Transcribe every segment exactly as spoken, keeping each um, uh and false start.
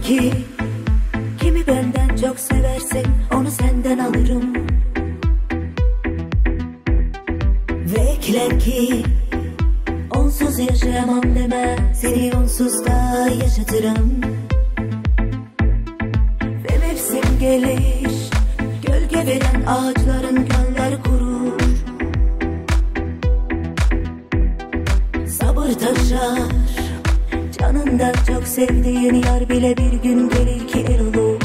ki kimi benden çok seversin, onu senden alırım. Ve ekler ki onsuz yaşayamam deme, seni onsuz da yaşatırım. Ve mevsim gelir, gölge veren ağaçların göller kurur. Sabır taşar, canından çok sevdiğin yar bile bir gün gelir ki el olur.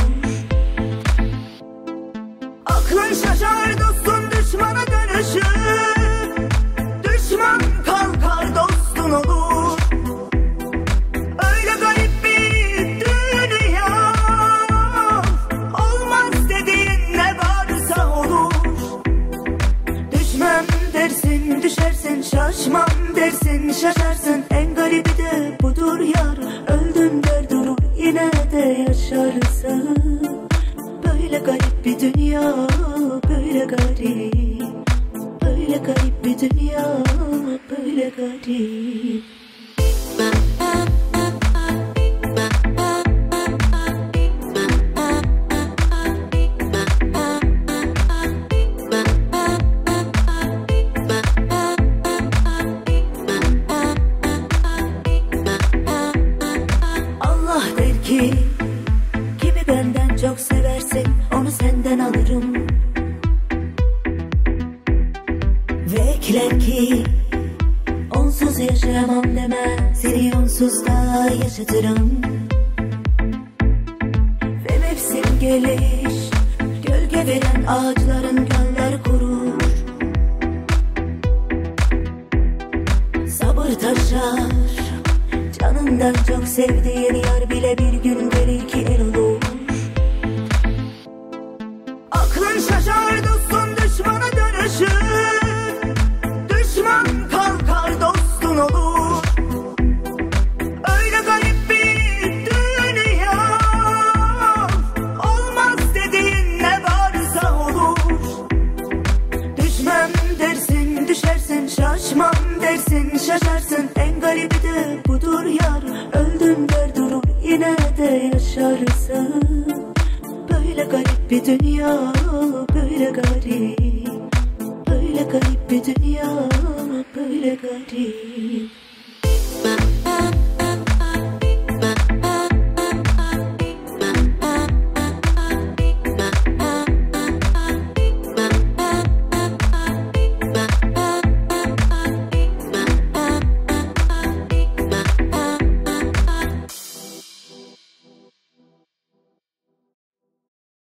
Aklın şaşar dostun düşmana dönüşür, düşman kalkar dostun olur. Öyle garip bir dünya, olmaz dediğin ne varsa olur. Düşmem dersin düşersin, şaşmam dersin şaşarsın. En garibi de budur yar, öldün der durur yine de yaşarsın. Böyle garip bir dünya, böyle garip, böyle garip bir dünya, böyle garip. Allah der ki kimi benden çok seversin, onu senden alırım. Ve ekler ki onsuz yaşayamam deme, seni onsuz da yaşatırım. Ve mevsim gelir, gölge veren ağaçların göller kurur. Sabır taşar, canından çok sevdiğin yar bile bir gün gelir ki el olur. Aklın şaşar dostun düşmana dönüşür, düşman kalkar dostun olur. Öyle garip bir dünya, olmaz dediğin ne varsa olur. Düşmem dersin düşersin, şaşmam dersin şaşarsın. En garibi de budur yar, öldüm der durur yine de yaşarsın. Böyle garip bir dünya, böyle garip, böyle garip bir dünya, böyle garip.